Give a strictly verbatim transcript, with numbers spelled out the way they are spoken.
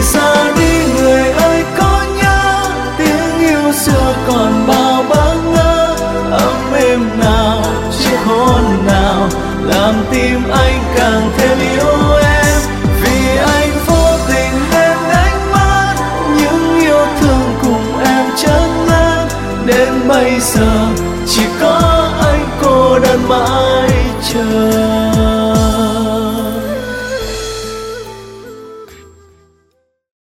ra đi người ơi có nhớ tiếng yêu xưa còn bao bỡ ngỡ, ấm êm nào chiếc hôn nào làm tim anh càng thêm yêu em. Vì anh vô tình nên đánh mất những yêu thương cùng em chất ngất, đến bây giờ chỉ có anh cô đơn mãi chờ.